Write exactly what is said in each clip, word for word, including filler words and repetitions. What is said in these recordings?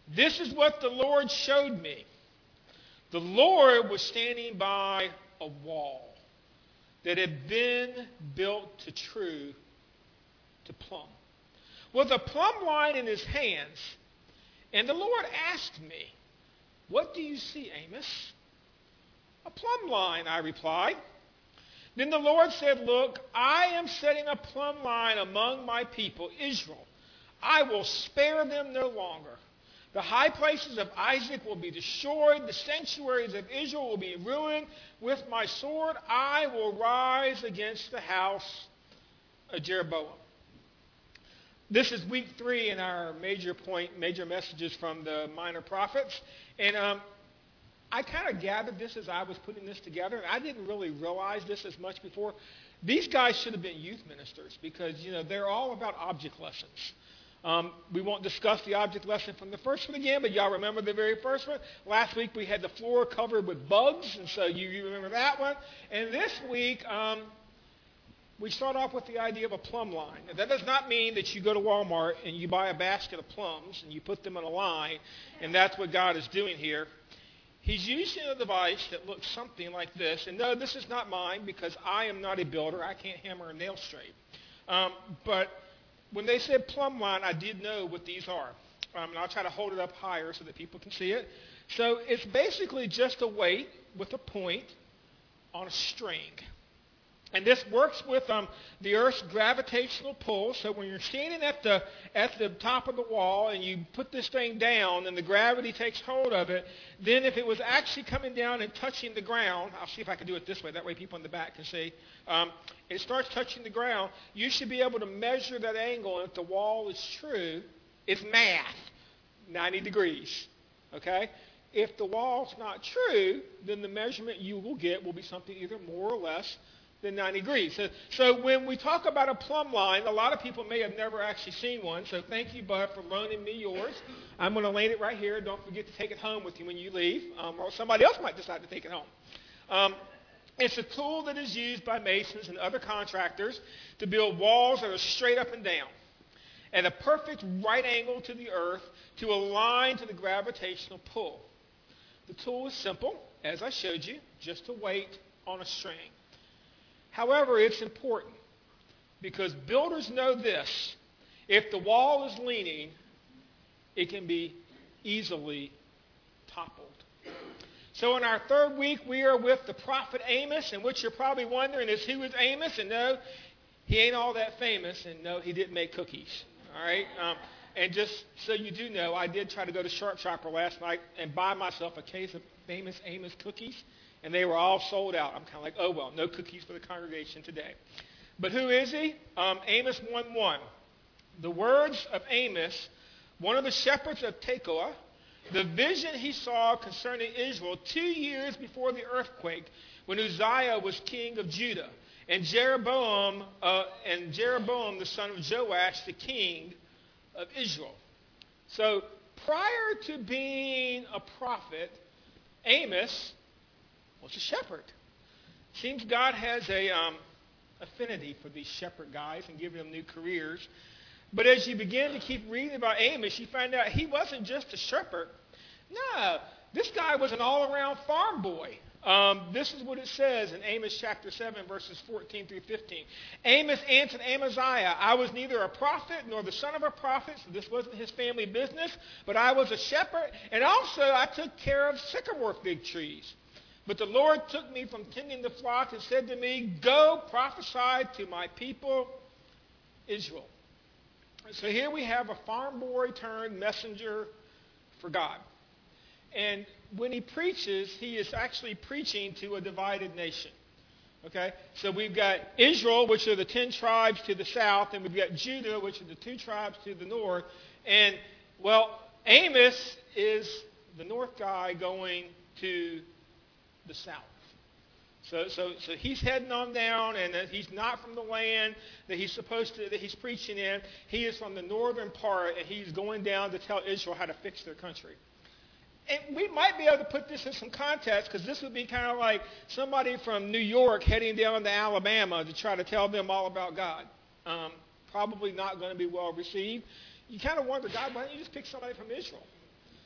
This is what the Lord showed me. The Lord was standing by a wall that had been built to true, to plumb, with a plumb line in his hands. And the Lord asked me, "What do you see, Amos?" "A plumb line," I replied. Then the Lord said, "Look, I am setting a plumb line among my people, Israel. I will spare them no longer. The high places of Isaac will be destroyed. The sanctuaries of Israel will be ruined. With my sword, I will rise against the house of Jeroboam." This is week three in our major point, major messages from the minor prophets. And um, I kind of gathered this as I was putting this together, and I didn't really realize this as much before. These guys should have been youth ministers because, you know, they're all about object lessons. Um, we won't discuss the object lesson from the first one again, but y'all remember the very first one? Last week we had the floor covered with bugs, and so you, you remember that one. And this week um, we start off with the idea of a plumb line. Now, that does not mean that you go to Walmart and you buy a basket of plums and you put them in a line, and that's what God is doing here. He's using a device that looks something like this. And no, this is not mine because I am not a builder. I can't hammer a nail straight. Um, but when they said plumb line, I did know what these are. Um, and I'll try to hold it up higher so that people can see it. So it's basically just a weight with a point on a string. And this works with um, the Earth's gravitational pull. So when you're standing at the at the top of the wall and you put this thing down and the gravity takes hold of it, then if it was actually coming down and touching the ground, I'll see if I can do it this way. That way people in the back can see. Um, it starts touching the ground. You should be able to measure that angle. And if the wall is true, it's math, ninety degrees. Okay? If the wall's not true, then the measurement you will get will be something either more or less than ninety degrees. So, so when we talk about a plumb line, a lot of people may have never actually seen one. So thank you, Bud, for loaning me yours. I'm going to lay it right here. Don't forget to take it home with you when you leave, um, or somebody else might decide to take it home. Um, it's a tool that is used by masons and other contractors to build walls that are straight up and down at a perfect right angle to the earth to align to the gravitational pull. The tool is simple, as I showed you, just a weight on a string. However, it's important because builders know this. If the wall is leaning, it can be easily toppled. So in our third week, we are with the prophet Amos, and what you're probably wondering is who is Amos? And no, he ain't all that famous, and no, he didn't make cookies. All right? Um, and just so you do know, I did try to go to Sharp Shopper last night and buy myself a case of famous Amos cookies. And they were all sold out. I'm kind of like, oh, well, no cookies for the congregation today. But who is he? Um, Amos one one. The words of Amos, one of the shepherds of Tekoa, the vision he saw concerning Israel two years before the earthquake when Uzziah was king of Judah, and Jeroboam, uh, and Jeroboam the son of Joash, the king of Israel. So prior to being a prophet, Amos was a shepherd. Seems God has a um, affinity for these shepherd guys and giving them new careers. But as you begin to keep reading about Amos, you find out he wasn't just a shepherd. No, this guy was an all-around farm boy. Um, this is what it says in Amos chapter seven, verses fourteen through fifteen. Amos answered Amaziah, "I was neither a prophet nor the son of a prophet," so this wasn't his family business, "but I was a shepherd, and also I took care of sycamore fig trees. But the Lord took me from tending the flock and said to me, 'Go prophesy to my people Israel.'" So here we have a farm boy turned messenger for God. And when he preaches, he is actually preaching to a divided nation. Okay? So we've got Israel, which are the ten tribes to the south, and we've got Judah, which are the two tribes to the north. And, well, Amos is the north guy going to the south. So, so, so he's heading on down, and he's not from the land that he's supposed to, that he's preaching in. He is from the northern part, and he's going down to tell Israel how to fix their country. And we might be able to put this in some context, because this would be kind of like somebody from New York heading down to Alabama to try to tell them all about God. Um, probably not going to be well received. You kind of wonder, God, why don't you just pick somebody from Israel?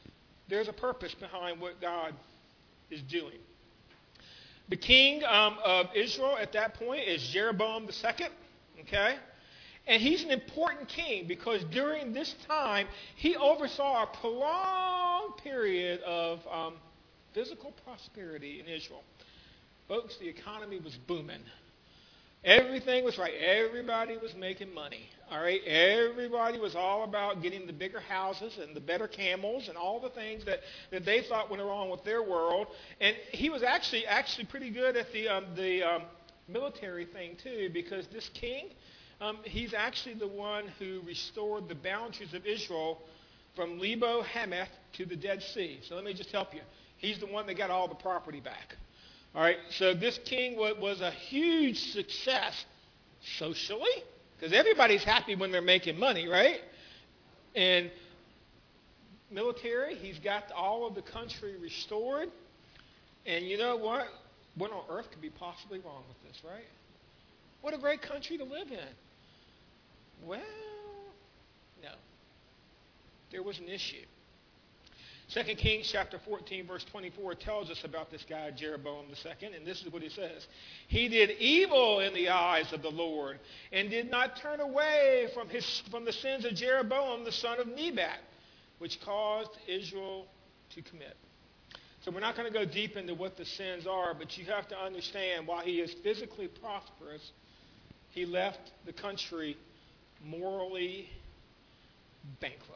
there's a purpose behind what God is doing. The king um, of Israel at that point is Jeroboam the second, okay? And he's an important king because during this time, he oversaw a prolonged period of um, physical prosperity in Israel. Folks, the economy was booming. Everything was right. Everybody was making money. All right. Everybody was all about getting the bigger houses and the better camels and all the things that, that they thought went wrong with their world. And he was actually actually pretty good at the um, the um, military thing too, because this king, um, he's actually the one who restored the boundaries of Israel from Lebo Hamath to the Dead Sea. So let me just help you. He's the one that got all the property back. All right, so this king was a huge success socially, because everybody's happy when they're making money, right? And military, he's got all of the country restored. And you know what? What on earth could be possibly wrong with this, right? What a great country to live in. Well, no. There was an issue. Second Kings chapter fourteen, verse twenty-four tells us about this guy, Jeroboam the second, and this is what he says. He did evil in the eyes of the Lord and did not turn away from, his, from the sins of Jeroboam the son of Nebat, which caused Israel to commit. So we're not going to go deep into what the sins are, but you have to understand, while he is physically prosperous, he left the country morally bankrupt.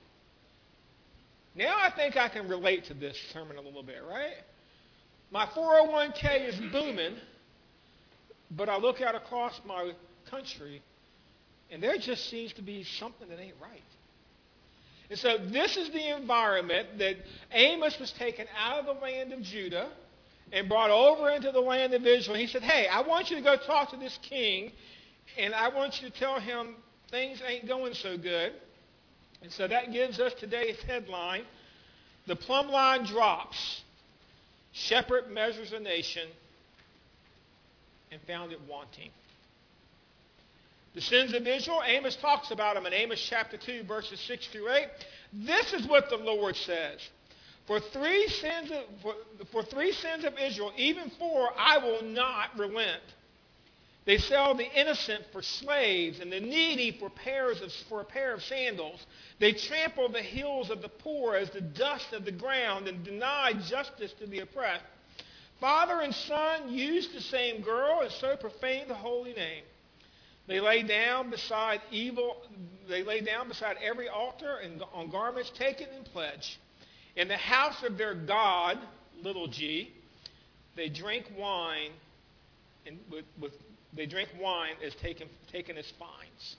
Now I think I can relate to this sermon a little bit, right? My four oh one k is booming, but I look out across my country, and there just seems to be something that ain't right. And so this is the environment that Amos was taken out of the land of Judah and brought over into the land of Israel. He said, hey, I want you to go talk to this king, and I want you to tell him things ain't going so good. And so that gives us today's headline, The Plumb Line Drops. Shepherd measures a nation and found it wanting. The sins of Israel, Amos talks about them in Amos chapter two, verses six through eight. This is what the Lord says. For three sins of, for, for three sins of Israel, even four, I will not relent. They sell the innocent for slaves and the needy for pairs of, for a pair of sandals. They trample the hills of the poor as the dust of the ground and deny justice to the oppressed. Father and son use the same girl and so profane the holy name. They lay down beside evil. They lay down beside every altar and on garments taken in pledge. In the house of their god, little g, they drink wine and with, with They drink wine as taken, taken as fines.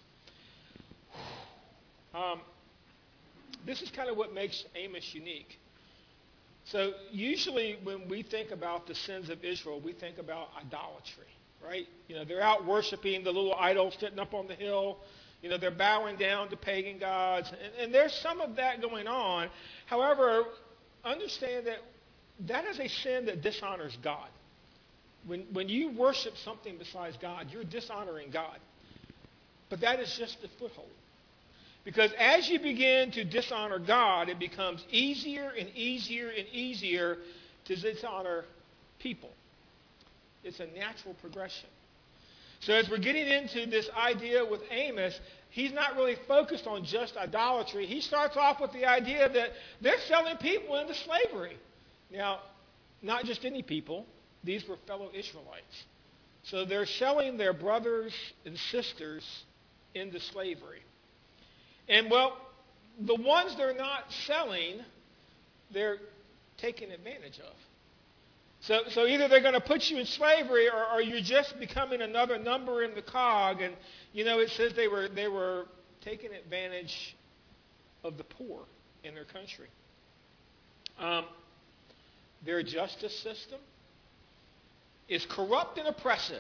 Um, this is kind of what makes Amos unique. So usually when we think about the sins of Israel, we think about idolatry, right? You know, they're out worshiping the little idols sitting up on the hill. You know, they're bowing down to pagan gods. And, and there's some of that going on. However, understand that that is a sin that dishonors God. When, when you worship something besides God, you're dishonoring God. But that is just the foothold. Because as you begin to dishonor God, it becomes easier and easier and easier to dishonor people. It's a natural progression. So as we're getting into this idea with Amos, he's not really focused on just idolatry. He starts off with the idea that they're selling people into slavery. Now, not just any people. These were fellow Israelites. So they're selling their brothers and sisters into slavery. And, well, the ones they're not selling, they're taking advantage of. So, so either they're going to put you in slavery or, or you're just becoming another number in the cog. And, you know, it says they were, they were taking advantage of the poor in their country. Um, their justice system is corrupt and oppressive.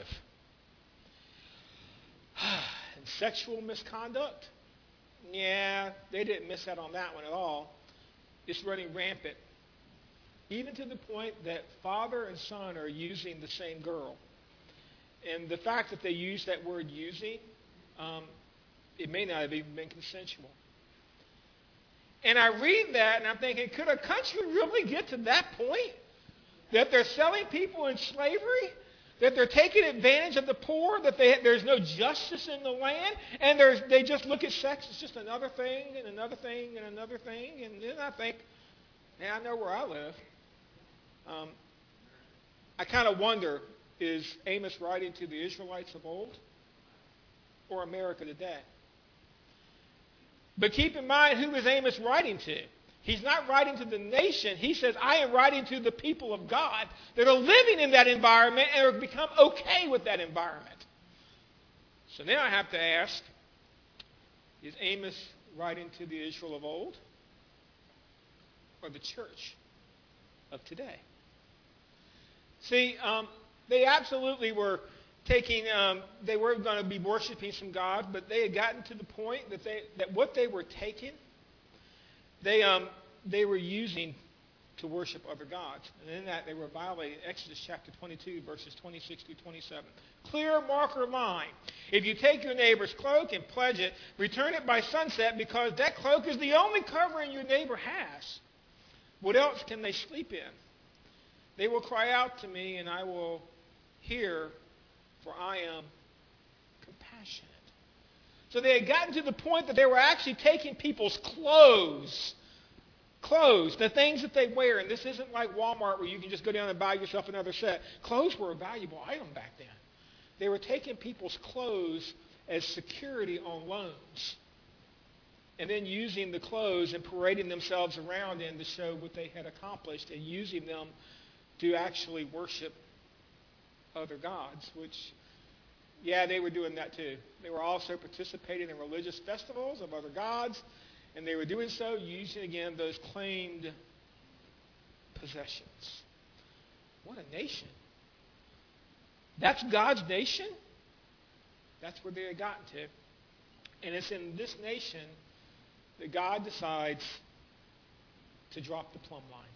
And sexual misconduct, yeah, they didn't miss out on that one at all. It's running rampant. Even to the point that father and son are using the same girl. And the fact that they use that word using, um, it may not have even been consensual. And I read that and I'm thinking, could a country really get to that point? That they're selling people in slavery? That they're taking advantage of the poor? That they, there's no justice in the land? And there's, they just look at sex as just another thing and another thing and another thing? And then I think, now I know where I live. Um, I kind of wonder, is Amos writing to the Israelites of old or America today? But keep in mind, who is Amos writing to? He's not writing to the nation. He says, I am writing to the people of God that are living in that environment and have become okay with that environment. So now I have to ask, is Amos writing to the Israel of old or the church of today? See, um, they absolutely were taking, um, they were going to be worshiping some gods, but they had gotten to the point that they that what they were taking, they um, they were using to worship other gods. And in that, they were violating Exodus chapter twenty-two, verses twenty-six through twenty-seven. Clear marker line. If you take your neighbor's cloak and pledge it, return it by sunset, because that cloak is the only covering your neighbor has. What else can they sleep in? They will cry out to me, and I will hear, for I am compassionate. So they had gotten to the point that they were actually taking people's clothes, clothes, the things that they wear. And this isn't like Walmart where you can just go down and buy yourself another set. Clothes were a valuable item back then. They were taking people's clothes as security on loans, and then using the clothes and parading themselves around in to show what they had accomplished, and using them to actually worship other gods, which, yeah, they were doing that too. They were also participating in religious festivals of other gods, and they were doing so using, again, those claimed possessions. What a nation. That's God's nation? That's where they had gotten to. And it's in this nation that God decides to drop the plumb line.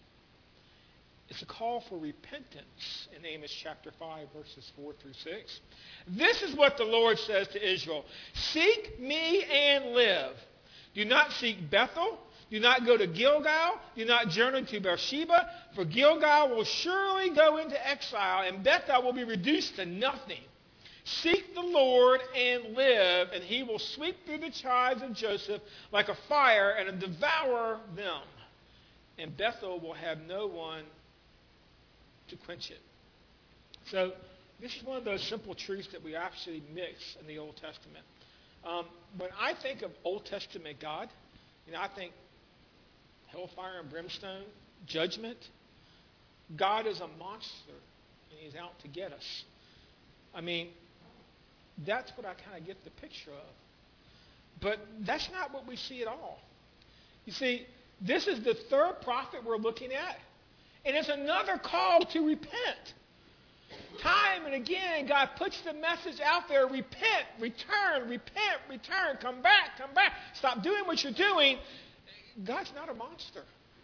It's a call for repentance in Amos chapter five, verses four through six. This is what the Lord says to Israel. Seek me and live. Do not seek Bethel. Do not go to Gilgal. Do not journey to Beersheba. For Gilgal will surely go into exile, and Bethel will be reduced to nothing. Seek the Lord and live, and he will sweep through the tribes of Joseph like a fire and devour them. And Bethel will have no one to quench it. So this is one of those simple truths that we actually mix in the Old Testament. Um, when I think of Old Testament God, you know, I think hellfire and brimstone, judgment. God is a monster, and he's out to get us. I mean, that's what I kind of get the picture of. But that's not what we see at all. You see, this is the third prophet we're looking at, and it's another call to repent. Time and again, God puts the message out there, repent, return, repent, return, come back, come back. Stop doing what you're doing. God's not a monster.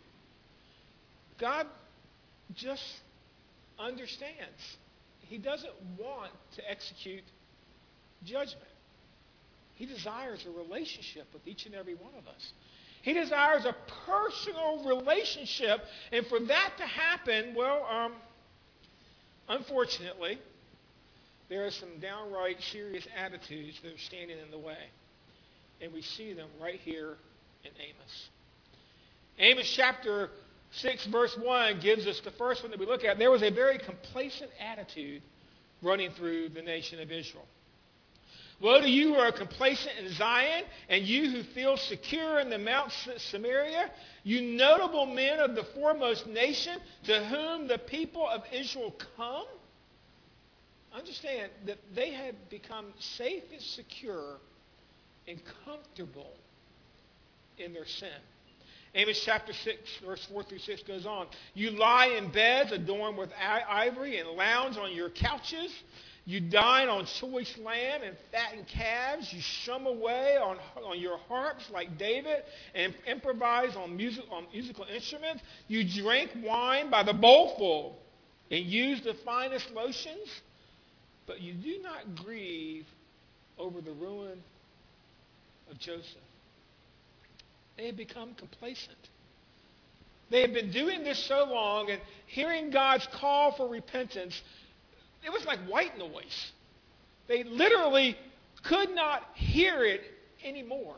God just understands. He doesn't want to execute judgment. He desires a relationship with each and every one of us. He desires a personal relationship. And for that to happen, well, um, unfortunately, there are some downright serious attitudes that are standing in the way. And we see them right here in Amos. Amos chapter six, verse one gives us the first one that we look at. There was a very complacent attitude running through the nation of Israel. Woe to you who are complacent in Zion, and you who feel secure in the Mount Samaria, you notable men of the foremost nation, to whom the people of Israel come. Understand that they had become safe and secure and comfortable in their sin. Amos chapter six, verse four through six goes on. You lie in beds adorned with ivory and lounge on your couches. You dine on choice lamb and fattened calves. You strum away on, on your harps like David and improvise on, music, on musical instruments. You drink wine by the bowlful and use the finest lotions. But you do not grieve over the ruin of Joseph. They had become complacent. They had been doing this so long, and hearing God's call for repentance, it was like white noise. They literally could not hear it anymore.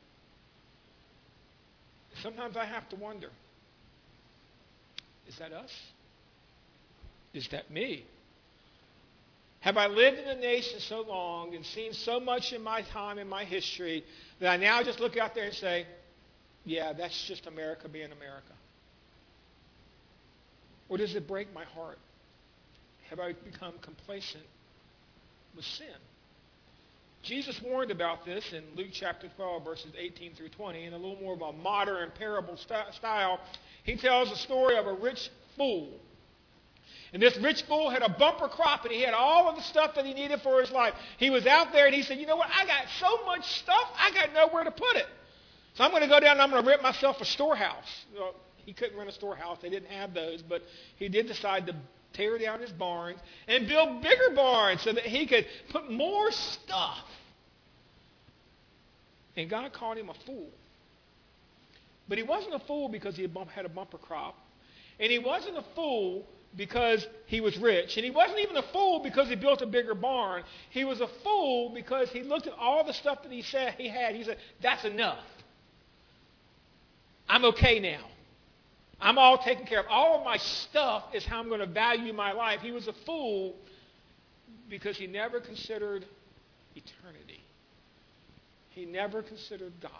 Sometimes I have to wonder, is that us? Is that me? Have I lived in a nation so long and seen so much in my time, in my history, that I now just look out there and say, yeah, that's just America being America? Or does it break my heart? Have I become complacent with sin? Jesus warned about this in Luke chapter twelve, verses eighteen through twenty, in a little more of a modern parable st- style. He tells the story of a rich fool. And this rich fool had a bumper crop, and he had all of the stuff that he needed for his life. He was out there, and he said, you know what, I got so much stuff, I got nowhere to put it. So I'm going to go down and I'm going to rent myself a storehouse. Well, he couldn't rent a storehouse. They didn't have those. But he did decide to tear down his barns and build bigger barns so that he could put more stuff. And God called him a fool. But he wasn't a fool because he had a bumper crop. And he wasn't a fool because he was rich. And he wasn't even a fool because he built a bigger barn. He was a fool because he looked at all the stuff that he said he had. He said, that's enough. I'm okay now. I'm all taken care of. All of my stuff is how I'm going to value my life. He was a fool because he never considered eternity. He never considered God.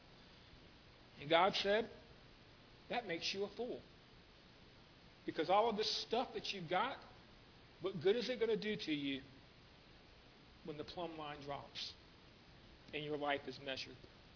And God said, that makes you a fool. Because all of this stuff that you've got, what good is it going to do to you when the plumb line drops and your life is measured?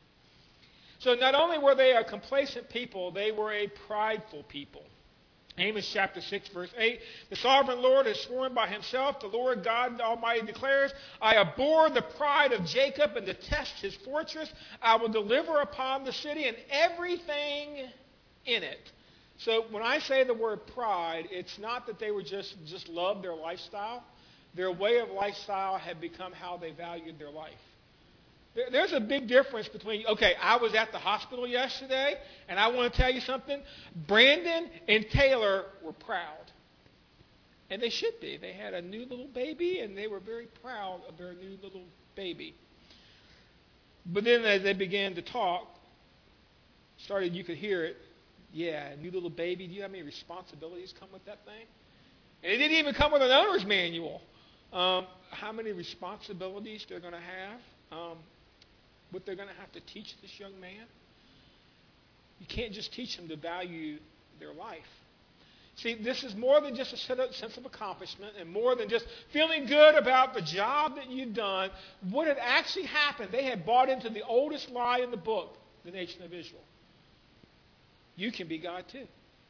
So not only were they a complacent people, they were a prideful people. Amos chapter six, verse eight, the sovereign Lord has sworn by himself, the Lord God Almighty declares, I abhor the pride of Jacob and detest his fortress. I will deliver upon the city and everything in it. So when I say the word pride, it's not that they were just, just loved their lifestyle. Their way of lifestyle had become how they valued their life. There's a big difference between, okay, I was at the hospital yesterday, and I want to tell you something. Brandon and Taylor were proud. And they should be. They had a new little baby, and they were very proud of their new little baby. But then as they began to talk, started, you could hear it, yeah, new little baby, do you have any responsibilities come with that thing? And it didn't even come with an owner's manual. Um, how many responsibilities they're going to have. Um, what they're going to have to teach this young man. You can't just teach them to value their life. See, this is more than just a sense of accomplishment and more than just feeling good about the job that you've done. What had actually happened, they had bought into the oldest lie in the book, the nation of Israel. You can be God too.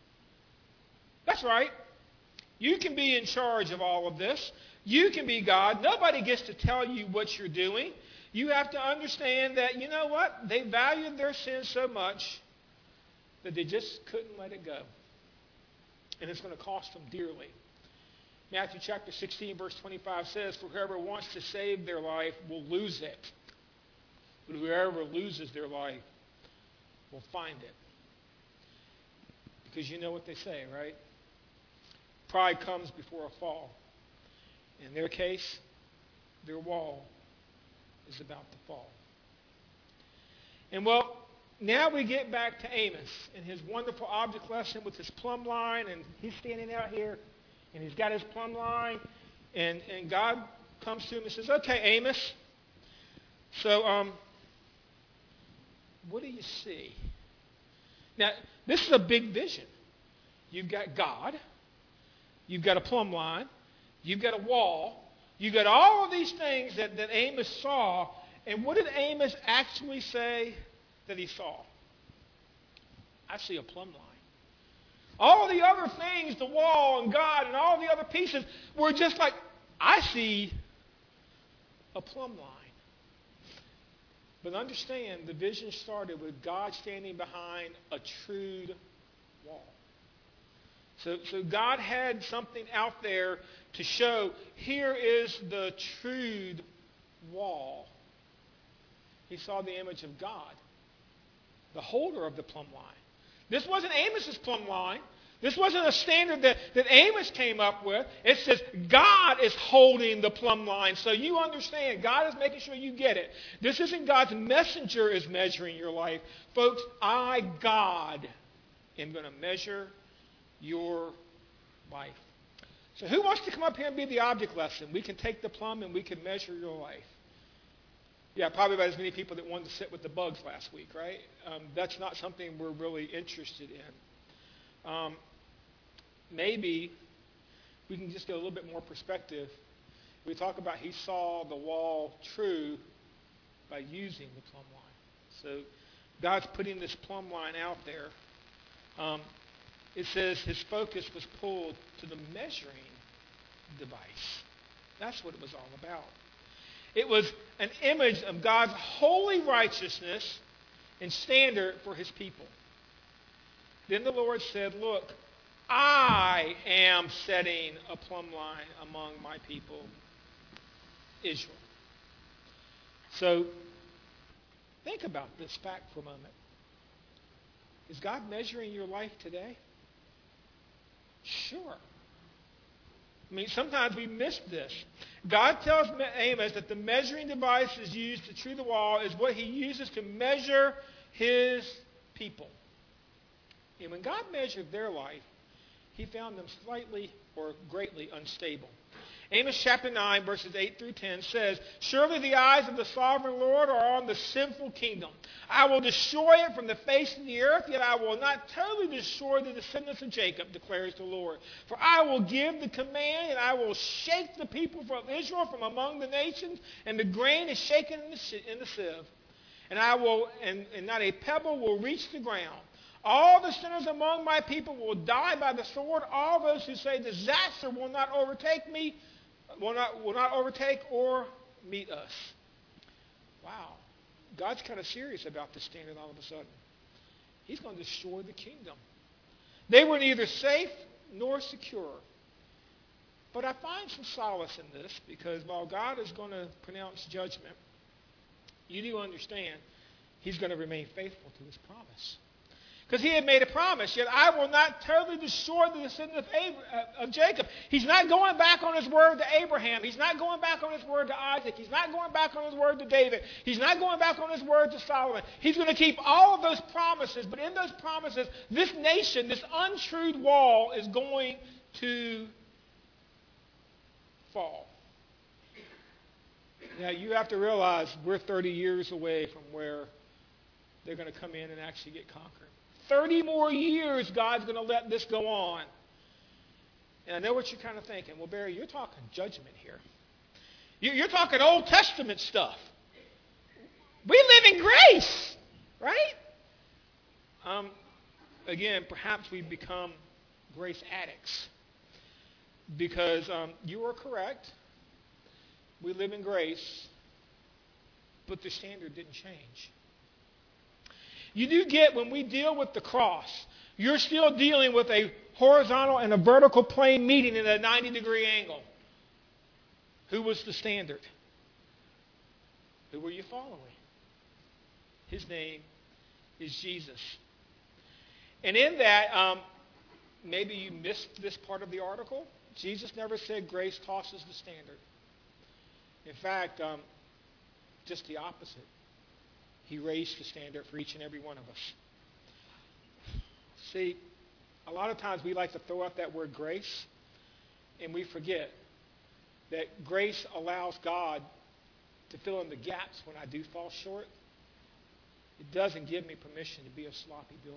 That's right. You can be in charge of all of this. You can be God. Nobody gets to tell you what you're doing. You have to understand that, you know what? They valued their sin so much that they just couldn't let it go. And it's going to cost them dearly. Matthew chapter sixteen, verse twenty-five says, for whoever wants to save their life will lose it. But whoever loses their life will find it. Because you know what they say, right? Pride comes before a fall. In their case, their wall is about to fall. And well, now we get back to Amos and his wonderful object lesson with his plumb line, and he's standing out here, and he's got his plumb line, and, and God comes to him and says, okay, Amos, so um, what do you see? Now, this is a big vision. You've got God, you've got a plumb line, you've got a wall, you've got all of these things that, that Amos saw. And what did Amos actually say that he saw? I see a plumb line. All the other things, the wall and God and all the other pieces, were just like, I see a plumb line. But understand, the vision started with God standing behind a true wall. So, so God had something out there to show, here is the true wall. He saw the image of God. the holder of the plumb line. This wasn't Amos's plumb line. This wasn't a standard that, that Amos came up with. It says God is holding the plumb line. So you understand, God is making sure you get it. This isn't God's messenger is measuring your life. Folks, I, God, am going to measure your life. So who wants to come up here and be the object lesson? We can take the plumb and we can measure your life. Yeah, probably about as many people that wanted to sit with the bugs last week, right? Um, that's not something we're really interested in. Um, maybe we can just get a little bit more perspective. We talk about he saw the wall true by using the plumb line. So God's putting this plumb line out there. Um, it says his focus was pulled to the measuring device. That's what it was all about. It was an image of God's holy righteousness and standard for his people. Then the Lord said, look, I am setting a plumb line among my people, Israel. So think about this fact for a moment. Is God measuring your life today? Sure. I mean, sometimes we miss this. God tells Amos that the measuring device is used to true the wall is what he uses to measure his people. And when God measured their life, he found them slightly or greatly unstable. Amos chapter nine, verses eight through ten says, surely the eyes of the sovereign Lord are on the sinful kingdom. I will destroy it from the face of the earth, yet I will not totally destroy the descendants of Jacob, declares the Lord. For I will give the command, and I will shake the people from Israel from among the nations, and the grain is shaken in the, in the sieve. And I will, and, and not a pebble will reach the ground. All the sinners among my people will die by the sword. All those who say disaster will not overtake me, will not, will not overtake or meet us. Wow. God's kind of serious about this standard all of a sudden. He's going to destroy the kingdom. They were neither safe nor secure. But I find some solace in this because while God is going to pronounce judgment, you do understand he's going to remain faithful to his promise. Because he had made a promise, yet I will not totally destroy the descendants of Jacob. He's not going back on his word to Abraham. He's not going back on his word to Isaac. He's not going back on his word to David. He's not going back on his word to Solomon. He's going to keep all of those promises, but in those promises, this nation, this untrued wall is going to fall. Now, you have to realize we're thirty years away from where they're going to come in and actually get conquered. thirty more years God's going to let this go on. And I know what you're kind of thinking. Well, Barry, you're talking judgment here. You're talking Old Testament stuff. We live in grace, right? Um, again, perhaps we've become grace addicts. Because um, you are correct. We live in grace, but the standard didn't change. You do get when we deal with the cross, you're still dealing with a horizontal and a vertical plane meeting at a ninety degree angle. Who was the standard? Who were you following? His name is Jesus. And in that, um, maybe you missed this part of the article. Jesus never said grace tosses the standard. In fact, um, just the opposite. He raised the standard for each and every one of us. See, a lot of times we like to throw out that word grace, and we forget that grace allows God to fill in the gaps when I do fall short. It doesn't give me permission to be a sloppy builder.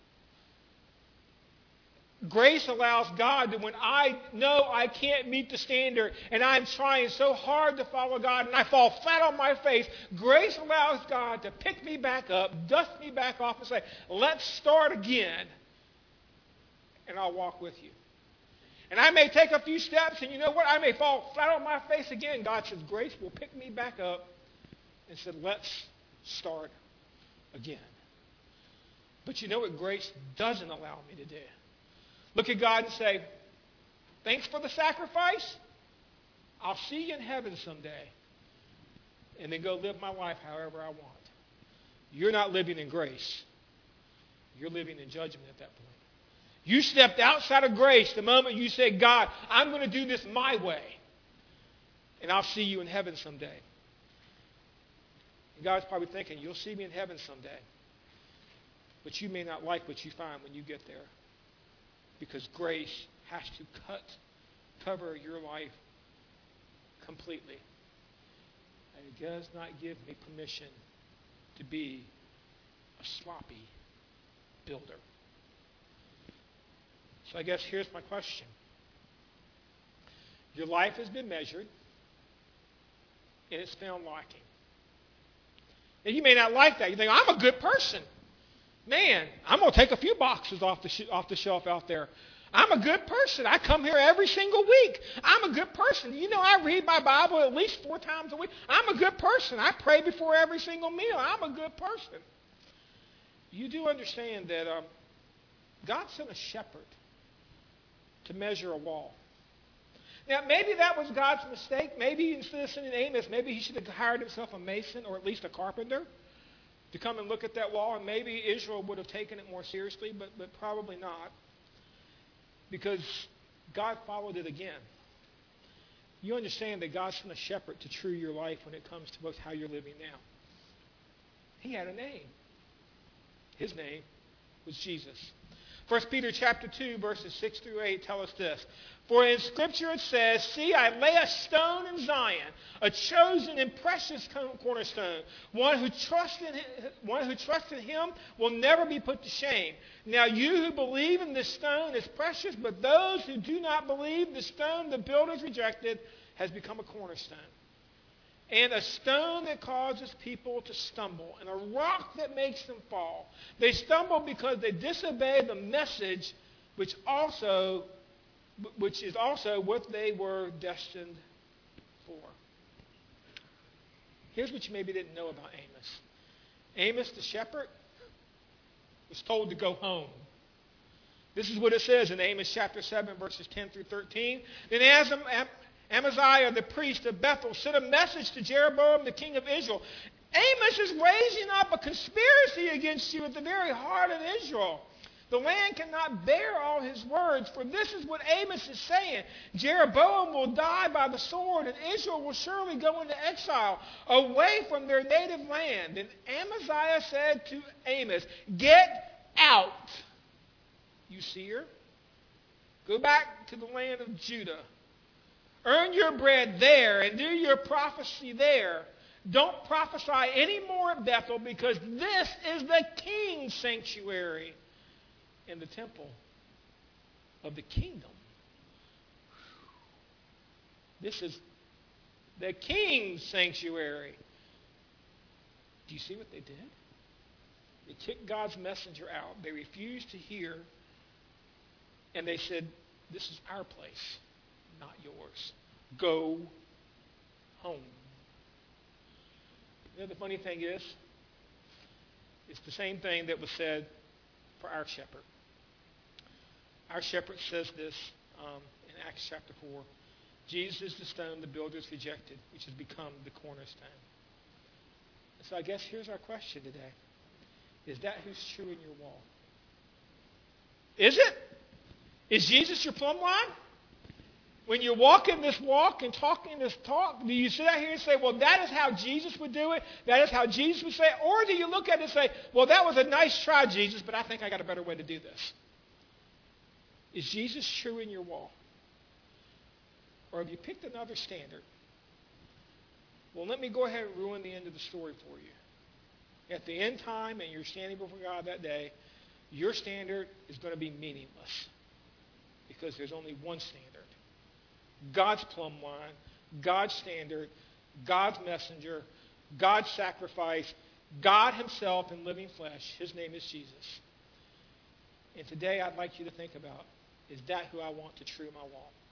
Grace allows God that when I know I can't meet the standard and I'm trying so hard to follow God and I fall flat on my face, grace allows God to pick me back up, dust me back off and say, let's start again and I'll walk with you. And I may take a few steps and you know what? I may fall flat on my face again. God says grace will pick me back up and said, let's start again. But you know what grace doesn't allow me to do? Look at God and say, thanks for the sacrifice. I'll see you in heaven someday. And then go live my life however I want. You're not living in grace. you're living in judgment at that point. You stepped outside of grace the moment you said, God, I'm going to do this my way. And I'll see you in heaven someday. And God's probably thinking, you'll see me in heaven someday. But you may not like what you find when you get there. Because grace has to cut, cover your life completely. And it does not give me permission to be a sloppy builder. So I guess here's my question. Your life has been measured, and it's found lacking. And you may not like that. You think, I'm a good person. Man, I'm going to take a few boxes off the, sh- off the shelf out there. I'm a good person. I come here every single week. I'm a good person. You know, I read my Bible at least four times a week. I'm a good person. I pray before every single meal. I'm a good person. You do understand that um, God sent a shepherd to measure a wall. Now, maybe that was God's mistake. Maybe instead of sending Amos, maybe he should have hired himself a mason or at least a carpenter to come and look at that wall, and maybe Israel would have taken it more seriously, but, but probably not, because God followed it again. You understand that God sent a shepherd to true your life when it comes to both how you're living now. He had a name. His name was Jesus. First Peter chapter two, verses six through eight tell us this. For in Scripture it says, see, I lay a stone in Zion, a chosen and precious cornerstone. One who trusts in him, one who trusts in him will never be put to shame. Now you who believe in this stone is precious, but those who do not believe, the stone the builders rejected has become a cornerstone. And a stone that causes people to stumble, and a rock that makes them fall. They stumble because they disobey the message, which also, which is also what they were destined for. Here's what you maybe didn't know about Amos. Amos the shepherd was told to go home. This is what it says in Amos chapter seven, verses ten through thirteen. Then as Amaziah, the priest of Bethel, sent a message to Jeroboam, the king of Israel. Amos is raising up a conspiracy against you at the very heart of Israel. The land cannot bear all his words, for this is what Amos is saying. Jeroboam will die by the sword, and Israel will surely go into exile, away from their native land. And Amaziah said to Amos, get out, you seer. Go back to the land of Judah. Earn your bread there and do your prophecy there. Don't prophesy anymore at Bethel, because this is the king's sanctuary and the temple of the kingdom. This is the king's sanctuary. Do you see what they did? They kicked God's messenger out. They refused to hear. And they said, this is our place, not yours. Go home. You know, the funny thing is, it's the same thing that was said for our shepherd. Our shepherd says this um, in Acts chapter four. Jesus is the stone the builders rejected, which has become the cornerstone. And so I guess here's our question today. Is that who's true in your wall? Is it? Is Jesus your plumb line? When you're walking this walk and talking this talk, do you sit out here and say, well, that is how Jesus would do it? That is how Jesus would say it? Or do you look at it and say, well, that was a nice try, Jesus, but I think I got a better way to do this? Is Jesus true in your wall? Or have you picked another standard? Well, let me go ahead and ruin the end of the story for you. At the end time, and you're standing before God that day, your standard is going to be meaningless, because there's only one standard. God's plumb line, God's standard, God's messenger, God's sacrifice, God himself in living flesh. His name is Jesus. And today I'd like you to think about, is that who I want to true my wall?